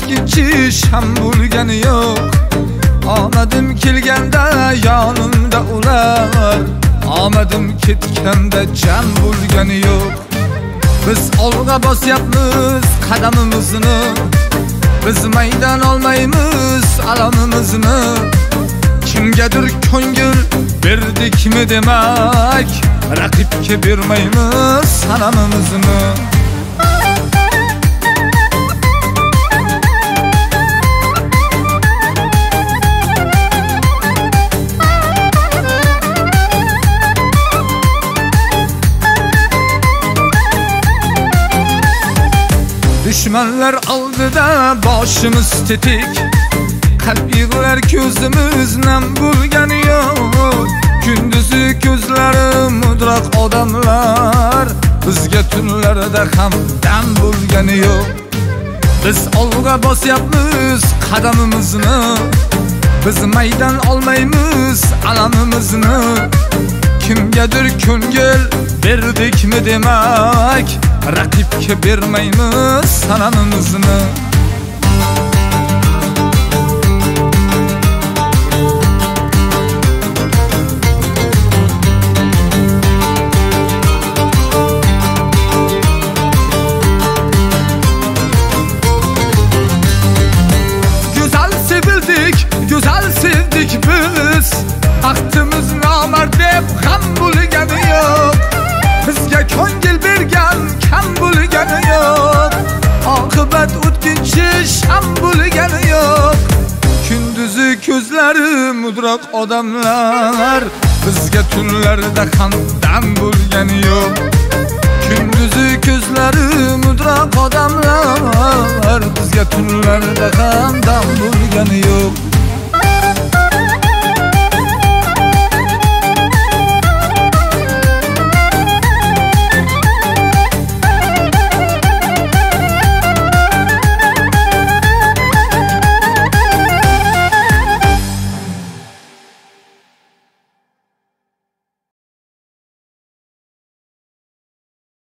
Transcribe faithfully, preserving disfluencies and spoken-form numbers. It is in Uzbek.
o'tkinchi sham bo'lgani yo'q. Omadim kelganda yonimda ular, omadim ketganda jam bo'lgani yo'q. Biz olg'a bosyapmiz qadamimizni, biz maydon olmaymiz alamimizni. Kimgadir ko'ngil berdikmi demak, raqibga bermaymiz sanamimizni. Düşmanlar oldida boshimiz tetik, qalb yig'lar ko'zimiz nam bo'lgani yo'q. Kunduzi ko'zlari mudroq odamlar, bizga tunlarda ham dam bo'lgani yo'q. Biz olg'a bosyapmiz qadamimizni, biz maydon olmaymiz alamimizni. Kimgadir ko'ngil berdikmi demak, raqibga bermaymiz sanamimizni. Güzel sevildik, güzel sevdik biz. Baxtimiz nomard deb ham bo'lgani yo'q. Bizga ko'ngil bergan kam bo'lgani yo'q. Oqibat o'tkinchi sham bo'lgani yo'q. Kunduzi ko'zlari mudroq odamlar, bizga tunlarda ham dam bo'lgani yo'q. Kunduzi ko'zlari mudroq